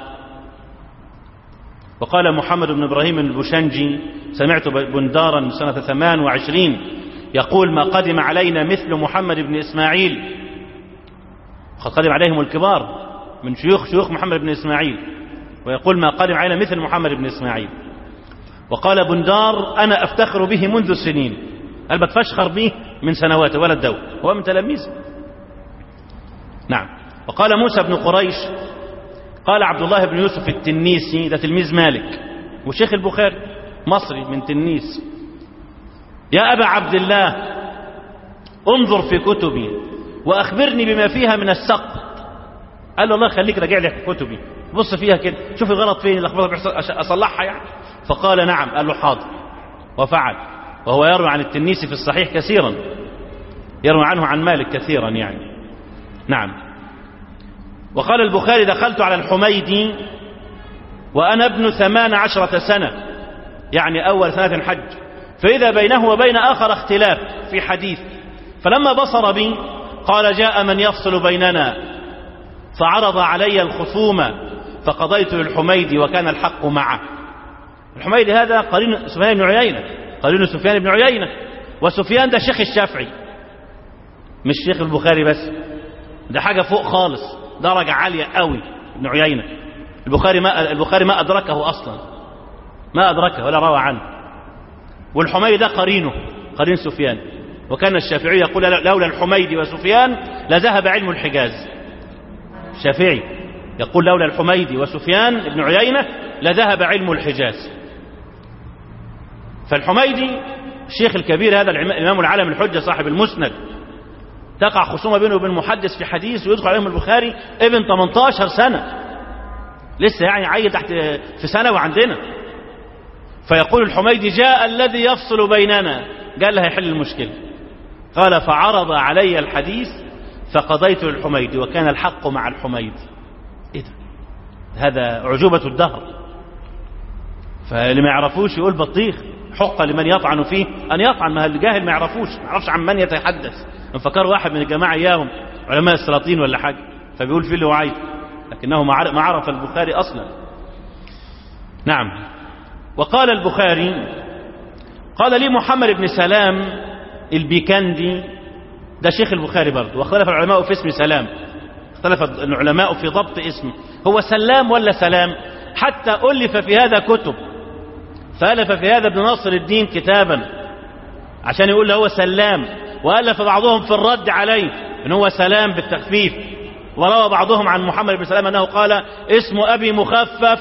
Speaker 1: وقال محمد بن إبراهيم البشنجي سمعت بندارا سنة 28 يقول ما قدم علينا مثل محمد بن إسماعيل، قد قدم عليهم الكبار من شيوخ محمد بن إسماعيل، ويقول ما قدم علينا مثل محمد بن إسماعيل. وقال بندار أنا أفتخر به منذ سنين، قال بتفشخر به من سنوات ولا الدول، هو من تلاميذه. نعم. وقال موسى بن قريش قال عبد الله بن يوسف التنيسي، ده تلميذ مالك وشيخ البخاري مصري من تنيس، يا أبا عبد الله انظر في كتبي وأخبرني بما فيها من السقط. قال له الله خليك راجع لي في كتبي، بص فيها كده شوف الغلط فين، الأخبار أصلحها يعني. فقال نعم. قال له حاضر، وفعل. وهو يروي عن التنيسي في الصحيح كثيرا، يروي عنه عن مالك كثيرا يعني. نعم. وقال البخاري دخلت على الحميدي وأنا ابن 18 سنة، يعني أول سنة حج، فإذا بينه وبين آخر اختلاف في حديث، فلما بصر بي قال جاء من يفصل بيننا، فعرض علي الخصومة فقضيت للحميدي وكان الحق معه. الحميدي هذا قرين سفيان بن عيينة، قرين سفيان بن عيينة، وسفيان ده شيخ الشافعي مش شيخ البخاري بس، ده حاجة فوق خالص، درجة عالية قوي ابن عيينة. البخاري ما أدركه أصلا، ما أدركه ولا روى عنه. والحميدي ده قرينه، قرين سفيان. وكان الشافعي يقول لولا الحميدي وسفيان لذهب علم الحجاز. الشافعي يقول لولا الحميدي وسفيان ابن عيينة لذهب علم الحجاز. فالحميدي الشيخ الكبير هذا الإمام العالم الحجة صاحب المسند، تقع خصومة بينه وبين محدث في حديث ويدخل عليهم البخاري ابن 18 سنة، لسه يعني عيل تحت في سنة وعندنا. فيقول الحميدي جاء الذي يفصل بيننا، قال له هيحل المشكلة. قال فعرض علي الحديث فقضيت للحميدي وكان الحق مع الحميدي. ايه ده؟ هذا عجوبة الدهر. فاللي ما يعرفوش يقول بطيخ، حق لمن يطعن فيه أن يطعن، ما الجاهل ما يعرفوش، ما يعرفش عن من يتحدث. انفكر واحد من الجماعة إياهم علماء السلاطين ولا حاجة فبيقول فيه اللي هو عايز، لكنه ما عرف البخاري أصلا. نعم. وقال البخاري قال لي محمد بن سلام البيكندي، ده شيخ البخاري برضه، واختلف العلماء في اسم سلام، اختلف العلماء في ضبط اسمه، هو سلام ولا سلام؟ حتى ألف في هذا كتب، فألف في هذا ابن ناصر الدين كتابا عشان يقول له هو سلام، وألف بعضهم في الرد عليه ان هو سلام بالتخفيف، وروى بعضهم عن محمد بن سلام أنه قال اسم أبي مخفف،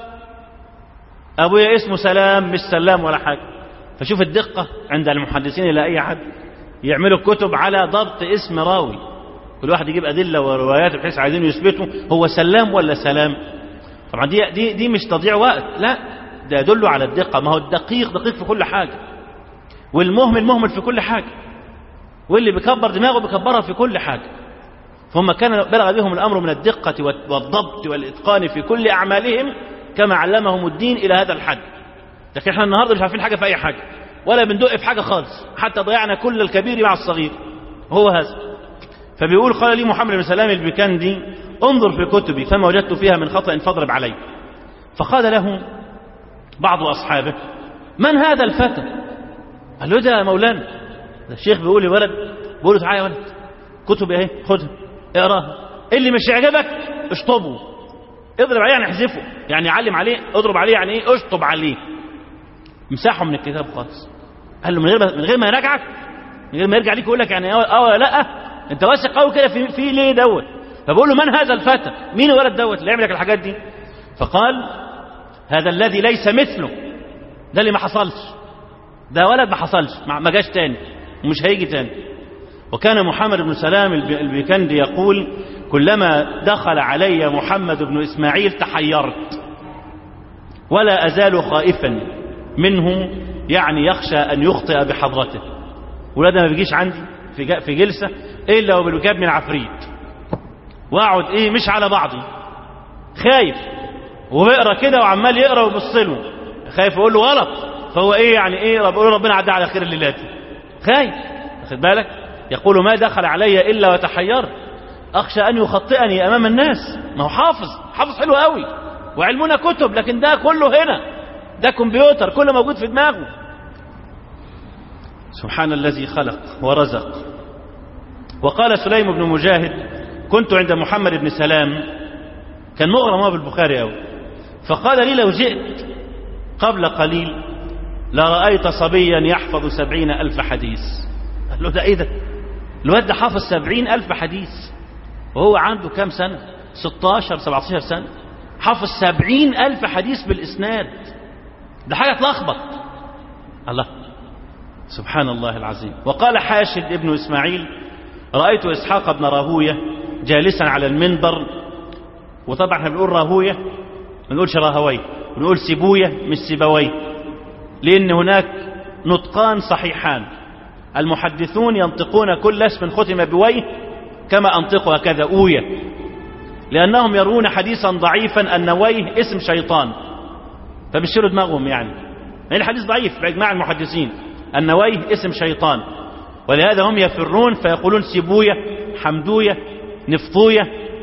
Speaker 1: أبويا اسمه سلام مش سلام ولا حاجة. فشوف الدقة عند المحدثين إلى أي حد يعملوا كتب على ضبط اسم راوي، كل واحد يجيب أدلة وروايات بحيث عايزين يثبتوا هو سلام ولا سلام. طبعا دي مش تضييع وقت، لا ده يدل على الدقة. ما هو الدقيق دقيق في كل حاجة، والمهمل مهمل في كل حاجة، واللي بيكبر دماغه بيكبرها في كل حاجة. فهم كان بلغ بهم الأمر من الدقة والضبط والإتقان في كل أعمالهم كما علمهم الدين إلى هذا الحد. لكن احنا النهاردة مش عارفين حاجة في أي حاجة، ولا بندق في حاجة خالص، حتى ضيعنا كل الكبير مع الصغير، هو هذا. فبيقول قال لي محمد بن سلام البيكندي انظر في كتبي فما وجدت فيها من خطأ فاضرب عليه. فقال له بعض أصحابه من هذا الفتى؟ قال له ده مولانا، ده الشيخ بيقول لي ولد، بيقول له تعالى يا ولد كتب اهي خدها اقراها. اللي مش يعجبك اشطبه، اضرب عليه يعني احذفه، يعني علم عليه، اضرب عليه يعني ايه، اشطب عليه، امسحه من الكتاب خالص. قال له من غير ما يراجعك، من غير ما يرجع ليك يقول لك يعني ولا لا، انت واثق قوي كده في ليه دوت؟ فبقول له من هذا الفتى، مين الولد دوت اللي يعمل لك الحاجات دي؟ فقال هذا الذي ليس مثله، ده اللي ما حصلش، ده ولد ما حصلش، ما جاش تاني ومش هيجي تاني. وكان محمد بن سلام البيكندي يقول كلما دخل علي محمد بن إسماعيل تحيرت ولا أزال خائفا منه، يعني يخشى أن يخطئ بحضرته. ولاده ما بيجيش عندي في جلسة إلا وبالوجاب من عفريت، واقعد إيه مش على بعضي، خايف وبيقرأ كده وعمال يقرأ ويبص له، خايف يقول له غلط، فهو إيه يعني إيه، بقول له ربنا عدى على خير الليلات، خايف، واخد بالك؟ يقول ما دخل علي إلا وتحيرت، أخشى أن يخطئني أمام الناس. ما هو حافظ حلو قوي، وعلمنا كتب، لكن ده كله هنا، ده كمبيوتر كله موجود في دماغه. سبحان الذي خلق ورزق. وقال سليم بن مجاهد كنت عند محمد بن سلام، كان مغرم بالبخاري قوي، فقال لي لو جئت قبل قليل لرأيت صبيا يحفظ 70,000 حديث. قال له ده ايه ده؟ الواد ده حافظ 70,000 حديث وهو عنده كام سنة؟ 16 17 سنة، حافظ 70,000 حديث بالإسناد، ده حاجة تلخبط. الله، سبحان الله العظيم. وقال حاشد ابن إسماعيل رأيت إسحاق بن راهوية جالسا على المنبر، وطبعا احنا بنقول راهوية ما بنقولش راهوي، بنقول سيبوية مش سيبوي، لأن هناك نطقان صحيحان، المحدثون ينطقون كل اسم ختم بويه كما أنطق هكذا أوية، لأنهم يرون حديثا ضعيفا أن ويه اسم شيطان، فبشروا دماغهم يعني الحديث ضعيف بإجماع المحدثين أن ويه اسم شيطان، ولهذا هم يفرون فيقولون سيبوية حمدوية نفطوية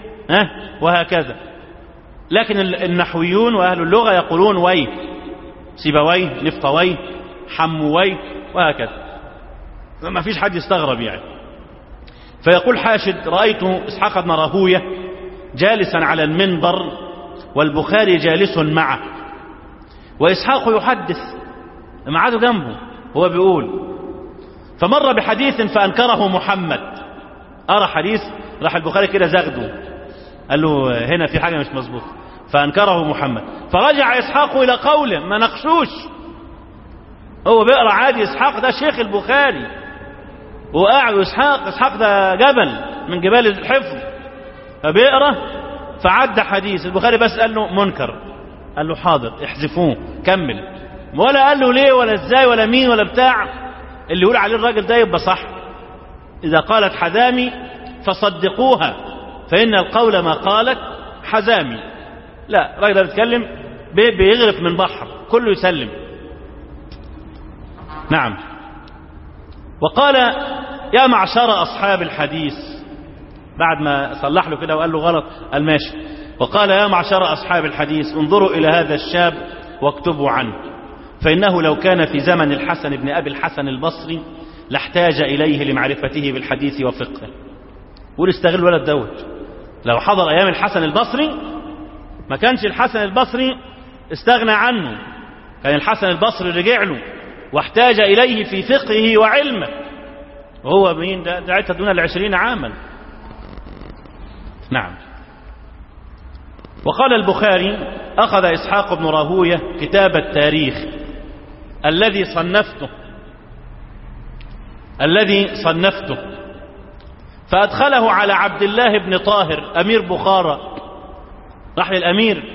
Speaker 1: وهكذا. لكن النحويون وأهل اللغة يقولون ويه، سيبويه نفطويه حمويه وهكذا، ما فيش حد يستغرب يعني. فيقول حاشد رأيت إسحاق بن راهوية جالسا على المنبر والبخاري جالس معه، وإسحاق يحدث معاده جنبه، هو بيقول فمر بحديث فأنكره محمد، أرى حديث راح البخاري كده زغده، قال له هنا في حاجة مش مظبوط، فأنكره محمد، فرجع إسحاق إلى قوله، ما نقشوش، هو بيقرأ عادي، إسحاق ده شيخ البخاري وقاعد، إسحاق ده جبل من جبال الحفظ، فبيقرأ فعد حديث البخاري بس قال له منكر، قال له حاضر احذفوه كمل، ولا قال له ليه ولا ازاي ولا مين ولا بتاع، اللي يقول عليه الراجل ده يبقى صح، إذا قالت حذامي فصدقوها فإن القول ما قالت حزامي. لا، الراجل ده بيتكلم بيغرف من بحر كله يسلم. نعم. وقال يا معشر أصحاب الحديث، بعد ما صلح له كده وقال له غلط قال ماشي، وقال يا معشر أصحاب الحديث انظروا إلى هذا الشاب واكتبوا عنه، فإنه لو كان في زمن الحسن بن أبي الحسن البصري لاحتاج إليه لمعرفته بالحديث وفقه. قول استغل الولد دوت، لو حضر أيام الحسن البصري ما كانش الحسن البصري استغنى عنه، كان الحسن البصري رجع له واحتاج إليه في فقهه وعلمه، وهو مين ده عدت دون 20 عاما. نعم. وقال البخاري أخذ إسحاق بن راهوية كتاب التاريخ الذي صنفته فأدخله على عبد الله بن طاهر أمير بخارى، راح للأمير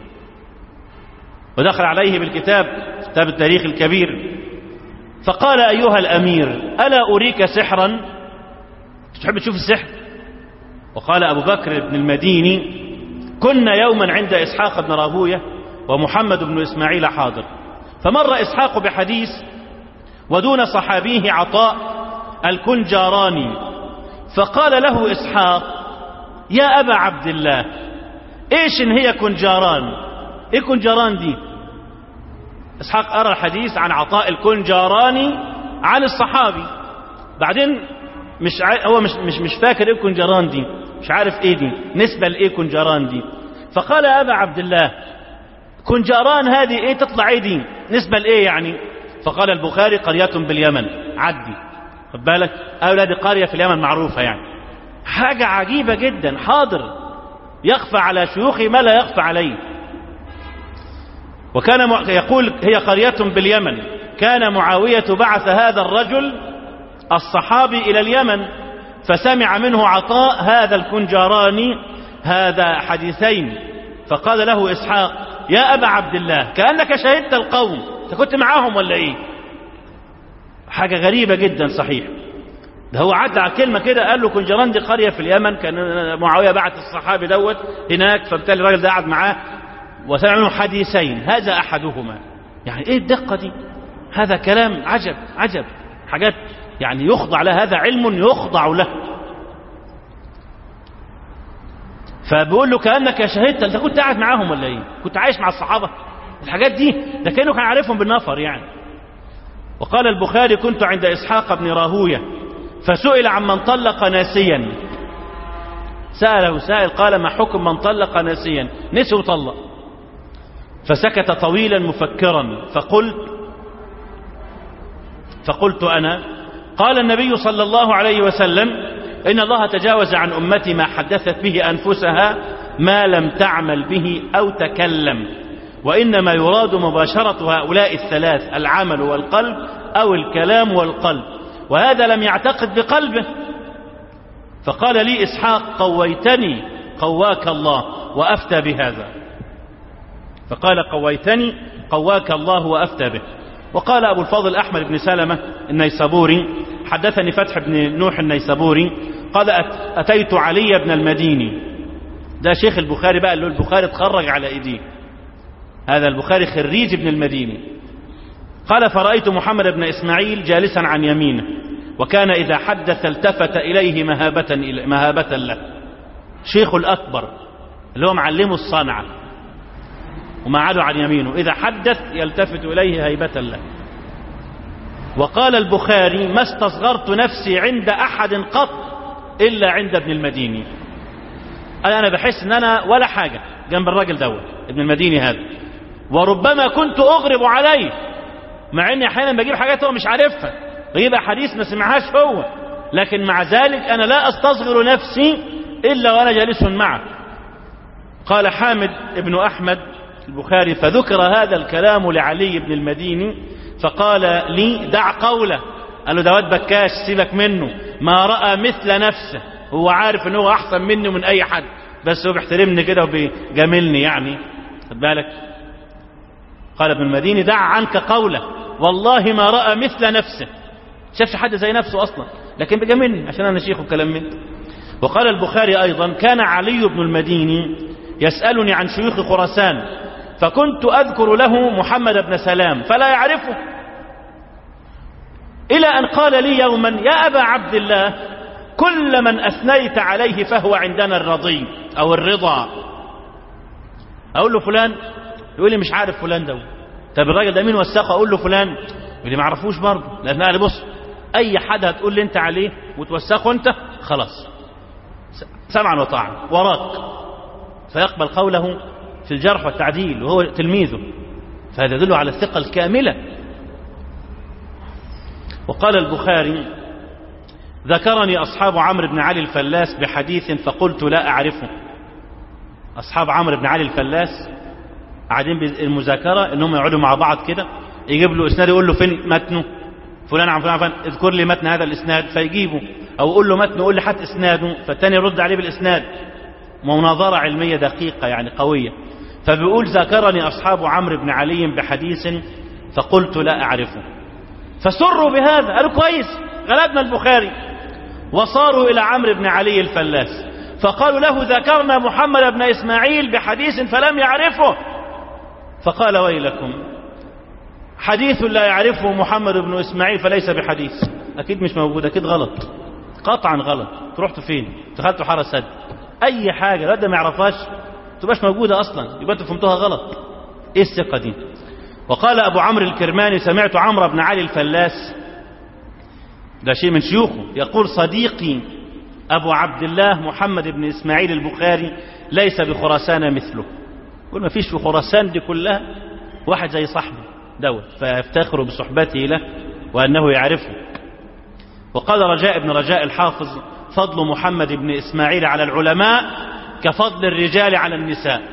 Speaker 1: ودخل عليه بالكتاب، كتاب التاريخ الكبير، فقال أيها الأمير ألا أريك سحرا، تحب تشوف السحر؟ وقال أبو بكر بن المديني كنا يوما عند إسحاق بن راهوية ومحمد بن إسماعيل حاضر، فمر إسحاق بحديث ودون صحابيه عطاء الكنجاراني، فقال له إسحاق يا أبا عبد الله إيش إن هي كنجاران؟ إيه كنجاران دي؟ إسحاق أرى الحديث عن عطاء الكنجاراني عن الصحابي، بعدين هو مش فاكر إيه كنجاران دي، مش عارف ايه دي، نسبة لايه كنجران دي؟ فقال يا ابا عبد الله كنجران هذه ايه تطلع ايه دي، نسبة لايه يعني؟ فقال البخاري قرية باليمن، عدي خد بالك، اولاد قرية في اليمن معروفة يعني. حاجة عجيبة جدا، حاضر يخفى على شيوخه ما لا يخفى عليه. وكان يقول هي قرية باليمن، كان معاوية بعث هذا الرجل الصحابي إلى اليمن، فسمع منه عطاء هذا الكنجراني هذا حديثين، فقال له إسحاق يا أبا عبد الله كأنك شهدت القوم، أنت كنت معاهم ولا إيه؟ حاجة غريبة جدا صحيح. ده هو عدى على كلمة كده، قال له كنجران دي قرية في اليمن، كان معاوية بعت الصحابي دوت هناك، فبالتالي الراجل ده قعد معاه وسمع منه حديثين هذا أحدهما. يعني إيه الدقة دي؟ هذا كلام عجب عجب، حاجات يعني يخضع له، هذا علم يخضع له. فبيقول له كأنك شهدت، أنت كنت قاعد معاهم ولا إيه؟ كنت عايش مع الصحابة؟ الحاجات دي ده كأنه كان عارفهم بالنفر يعني. وقال البخاري كنت عند إسحاق بن راهوية فسئل عن من طلق ناسيا، سأله سائل قال ما حكم من طلق ناسيا، نسي وطلق، فسكت طويلا مفكرا فقلت أنا، قال النبي صلى الله عليه وسلم إن الله تجاوز عن أمتي ما حدثت به أنفسها ما لم تعمل به أو تكلم، وإنما يراد مباشرة هؤلاء الثلاث، العمل والقلب أو الكلام والقلب، وهذا لم يعتقد بقلبه. فقال لي إسحاق قويتني قواك الله وأفتى بهذا، فقال قويتني قواك الله وأفتى به. وقال أبو الفضل أحمد بن سلمة النيسابوري حدثني فتح بن نوح النيسابوري قال أتيت علي بن المديني، ده شيخ البخاري بقى اللي البخاري اتخرج على ايديه، هذا البخاري خريج ابن المديني. قال فرأيت محمد بن إسماعيل جالسا عن يمينه، وكان إذا حدث التفت إليه مهابة له، شيخ الأكبر اللي هو معلمه الصنعة ومعاده عن يمينه، إذا حدث يلتفت إليه هيبة له. وقال البخاري ما استصغرت نفسي عند أحد قط إلا عند ابن المديني، أنا بحس أن أنا ولا حاجة جنب الراجل دوت ابن المديني هذا، وربما كنت أغرب عليه، مع أني أحيانا بجيب حاجات هو مش عارفها، بجيب أحاديث ما سمعهاش هو، لكن مع ذلك أنا لا أستصغر نفسي إلا وأنا جالس معه. قال حامد ابن أحمد البخاري فذكر هذا الكلام لعلي بن المديني فقال لي دع قوله، قال له دوات بكاش سيبك منه، ما رأى مثل نفسه، هو عارف انه هو احسن مني ومن اي حد، بس هو بيحترمني كده وبيجاملني يعني، خد بالك. قال ابن المديني دع عنك قوله والله ما رأى مثل نفسه، شافش حد زي نفسه اصلا، لكن بيجاملني عشان انا شيخ وكلام منه. وقال البخاري ايضا كان علي بن المديني يسألني عن شيوخ خراسان، فكنت اذكر له محمد بن سلام فلا يعرفه، الى ان قال لي يوما يا ابا عبد الله كل من أثنيت عليه فهو عندنا الرضي أو الرضا. أقول له فلان، يقول لي مش عارف فلان ده. طب الراجل ده مين وثقه؟ أقول له فلان، يقول لي ما اعرفوش برضه، لأن أنا بص أي حد هتقول لي أنت عليه وتوثقه أنت خلاص سمعا وطاعا وراك، فيقبل قوله في الجرح والتعديل وهو تلميذه، فهذا يدل على الثقة الكاملة. وقال البخاري ذكرني أصحاب عمرو بن علي الفلاس بحديث فقلت لا أعرفه. أصحاب عمرو بن علي الفلاس قاعدين بالمذاكرة إنهم يقعدوا مع بعض كده، يجيب له إسناد يقول له فين متنه، فلان عن فلان فلان اذكر لي متن هذا الإسناد، فيجيبه، أو يقول له متنه يقول لي حتى إسناده، فالتاني يرد عليه بالإسناد. مناظرة علمية دقيقة يعني قوية. فبيقول ذكرني أصحاب عمرو بن علي بحديث فقلت لا أعرفه، فسروا بهذا، قالوا كويس غلبنا البخاري. وصاروا إلى عمرو بن علي الفلاس فقالوا له ذكرنا محمد بن إسماعيل بحديث فلم يعرفه، فقال ويلكم حديث لا يعرفه محمد بن إسماعيل فليس بحديث، أكيد مش موجود، أكيد غلط، قطعا غلط. رحتوا فين؟ دخلتوا حارة سد، أي حاجة لا ده ما يعرفهاش تبقاش موجودة أصلا، يبقى أنتوا فهمتوها غلط. إيه الثقة دي؟ وقال أبو عمرو الكرماني سمعت عمرو بن علي الفلاس، ده شيء من شيوخه، يقول صديقي أبو عبد الله محمد بن إسماعيل البخاري ليس بخراسان مثله. يقول ما فيش في خراسان دي كلها واحد زي صاحبه دوت، فيفتخر بصحبته له وأنه يعرفه. وقال رجاء بن رجاء الحافظ: فضل محمد بن إسماعيل على العلماء كفضل الرجال على النساء.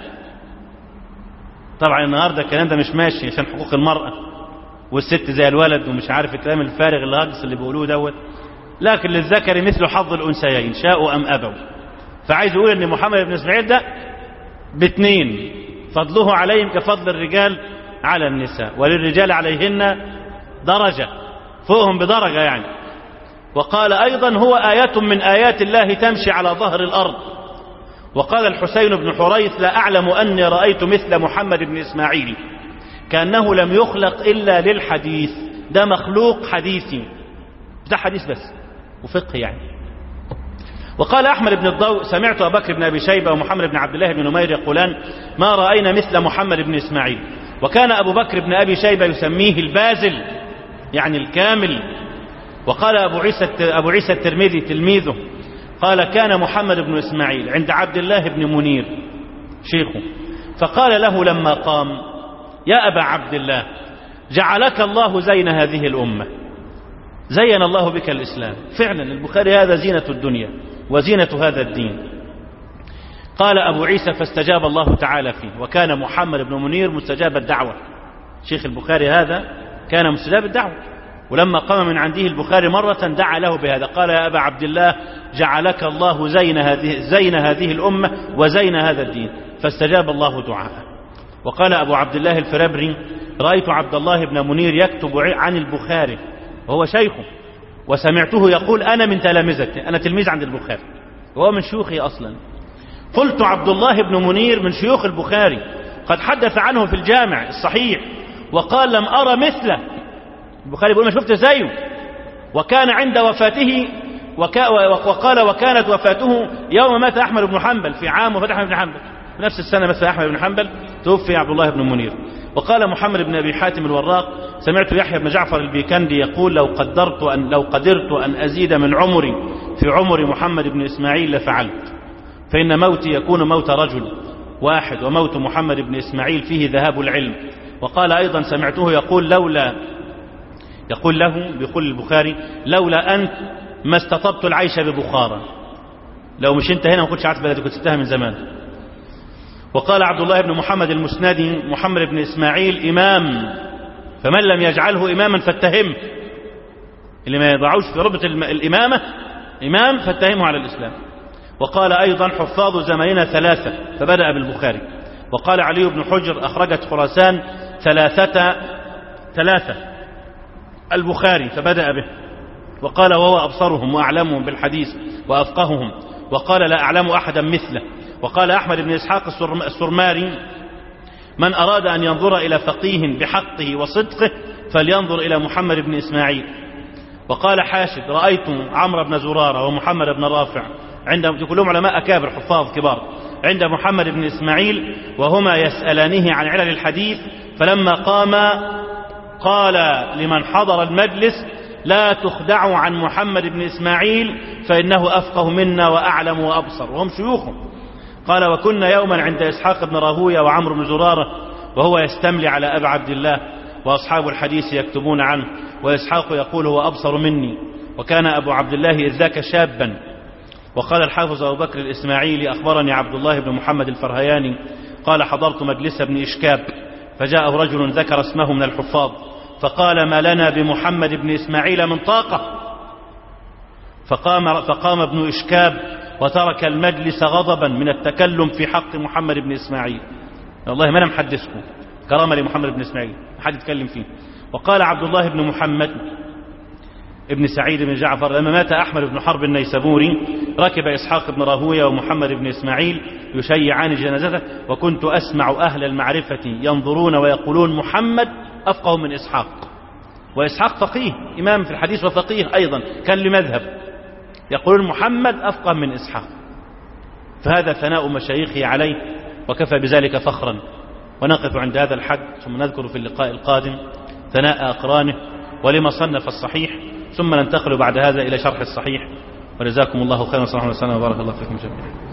Speaker 1: طبعا النهارده الكلام ده مش ماشي عشان حقوق المرأة والست زي الولد ومش عارف الكلام الفارغ الهجص اللي بيقولوه دوت، لكن للذكر مثل حظ الأنثيين شاءوا أم أبوا. فعايز يقول ان محمد بن إسماعيل ده باثنين، فضله عليهم كفضل الرجال على النساء، وللرجال عليهن درجة، فوقهم بدرجة يعني. وقال أيضا: هو آية من آيات الله تمشي على ظهر الأرض. وقال الحسين بن حريث: لا أعلم أني رأيت مثل محمد بن إسماعيل، كأنه لم يخلق إلا للحديث، ده مخلوق حديثي، ده حديث بس وفقه يعني. وقال أحمد بن الضوء: سمعت أبا بكر بن أبي شيبة ومحمد بن عبد الله بن نمير يقولان: ما رأينا مثل محمد بن إسماعيل. وكان أبو بكر بن أبي شيبة يسميه البازل يعني الكامل. وقال أبو عيسى الترمذي تلميذه قال: كان محمد بن إسماعيل عند عبد الله بن منير شيخه، فقال له لما قام: يا أبا عبد الله، جعلك الله زين هذه الأمة، زين الله بك الإسلام. فعلا البخاري هذا زينة الدنيا وزينة هذا الدين. قال أبو عيسى: فاستجاب الله تعالى فيه. وكان محمد بن منير مستجاب الدعوة، شيخ البخاري هذا كان مستجاب الدعوة، ولما قام من عنده البخاري مرة دعا له بهذا، قال: يا أبا عبد الله، جعلك الله زين هذه الأمة وزين هذا الدين، فاستجاب الله دعاءه. وقال أبو عبد الله الفرابري: رأيت عبد الله بن منير يكتب عن البخاري وهو شيخه، وسمعته يقول: أنا من تلامذته، أنا تلميذ عند البخاري وهو من شيوخي أصلا. قلت: عبد الله بن منير من شيوخ البخاري، قد حدث عنه في الجامع الصحيح وقال: لم أرى مثله. البخاري يقول: ما شفت زيه. وكان عند وفاته وقال: وكانت وفاته يوم مات أحمد بن حنبل، في عام وفاة أحمد بن حنبل، في نفس السنة مات أحمد بن حنبل توفي عبد الله بن منير. وقال محمد بن أبي حاتم الوراق: سمعت يحيى بن جعفر البيكندي يقول: لو قدرت أن أزيد من عمري في عمر محمد بن إسماعيل لفعلت، فإن موتي يكون موت رجل واحد، وموت محمد بن إسماعيل فيه ذهاب العلم. وقال أيضا: سمعته يقول بيقول البخاري: لولا أنت ما استطبت العيش ببخارى، لو مش انت هنا ما كنتش عارف بلدي، كنت سبتها من زمان. وقال عبد الله بن محمد المسندي: محمد بن إسماعيل إمام، فمن لم يجعله إماما فاتهم، اللي ما يضعوش في ربط الإمامة إمام فاتهمه على الإسلام. وقال أيضا: حفاظ زماننا ثلاثة، فبدأ بالبخاري. وقال علي بن حجر: أخرجت خراسان ثلاثة البخاري، فبدأ به. وقال: وهو أبصرهم وأعلمهم بالحديث وأفقههم. وقال: لا أعلم أحدا مثله. وقال أحمد بن إسحاق السرماري: من أراد أن ينظر إلى فقيه بحقه وصدقه فلينظر إلى محمد بن إسماعيل. وقال حاشد: رأيت عمرو بن زرارة ومحمد بن رافع كلهم علماء أكابر حفاظ كبار عند محمد بن إسماعيل، وهما يسألانه عن علل الحديث، فلما قام قال لمن حضر المجلس: لا تخدعوا عن محمد بن إسماعيل فإنه أفقه منا وأعلم وأبصر، وهم شيوخهم. قال: وكنا يوما عند إسحاق بن راهوية وعمرو بن زرارة وهو يستملي على أبي عبد الله، وأصحاب الحديث يكتبون عنه، وإسحاق يقول: هو أبصر مني. وكان أبو عبد الله إذ ذاك شابا. وقال الحافظ أبو بكر الإسماعيلي: أخبرني عبد الله بن محمد الفرهياني قال: حضرت مجلس ابن إشكاب، فجاءه رجل ذكر اسمه من الحفاظ، فقال: ما لنا بمحمد بن إسماعيل من طاقة. فقام ابن إشكاب وترك المجلس غضبا من التكلم في حق محمد بن إسماعيل. والله ما أنا محدثكم، كرامة لمحمد بن إسماعيل ما حد يتكلم فيه. وقال عبد الله بن محمد ابن سعيد بن جعفر: لما مات أحمد بن حرب النيسابوري ركب إسحاق بن راهوية ومحمد بن إسماعيل يشيعان جنازته، وكنت أسمع أهل المعرفة ينظرون ويقولون: محمد أفقه من إسحاق. وإسحاق فقيه إمام في الحديث وفقيه أيضا، كان لمذهب، يقولون محمد أفقه من إسحاق. فهذا ثناء مشايخه عليه، وكفى بذلك فخرا. ونقف عند هذا الحد، ثم نذكر في اللقاء القادم ثناء أقرانه ولما صنف الصحيح، ثم ننتقل بعد هذا إلى شرح الصحيح. وجزاكم الله خيرا، صلى الله عليه وسلم وبارك الله فيكم جميعا.